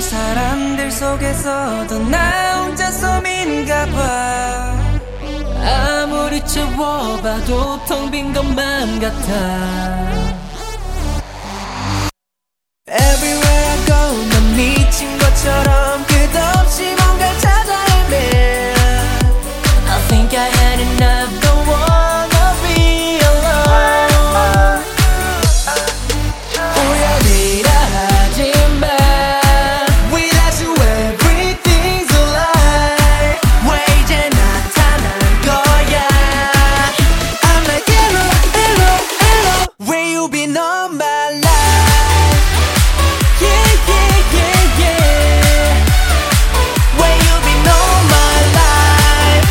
사람들 속에서도 나 혼자 섬인가 봐. 아무리 채워봐도 텅 빈 것만 같아. Everywhere I go 난 미친 것처럼 끝없이 뭔가를 찾아 헤매. I think I had enough, don't wanna be alone. 우연이라 하지만 without you everything's a lie. 왜 이제 나타난 거야. I'm like hello, hello, hello. Where you been all my life? Yeah, yeah, yeah, yeah. Where you been all my life?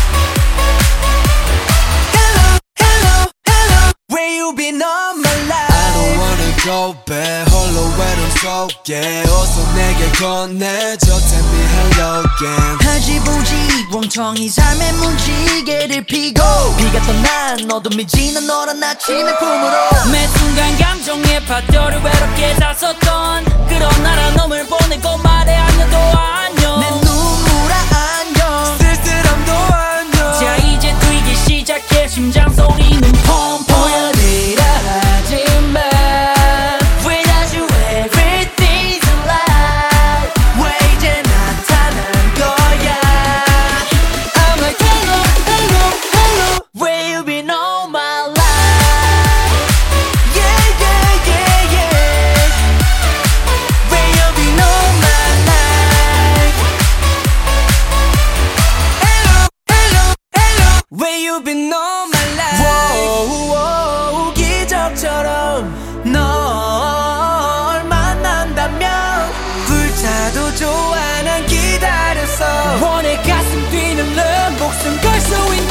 Hello, hello, hello. Where you been all my life? I don't wanna go back 홀로 외로움 속에 어서 내게 건네줘 Tell me hello again. 하지부지 멍청이 삶의 무지개를 피고 비가 떠난 어둠이 지난 너란 아침의 품으로 매 순간 감정의 파도를 외롭게 다썼던 그런 나라 놈을 보내고 말해 안녕도 안녕. 내 눈물아 안녕 쓸쓸함도 안녕. 자 이제 뛰기 시작해 심장 소리는 펑펑. 우연이라 하지만 without you everything's a lie. 왜 이제 나타난 거야. I'm like hello, hello, hello. Where you been all my life? Yeah, yeah, yeah, yeah. Where you been all my life? Hello, hello, hello. Where you been all my life? Whoa, 기적처럼 널 만난다면 불타도 좋아 난 기다렸어. 원해 가슴 뛰는 목숨 걸 수 있는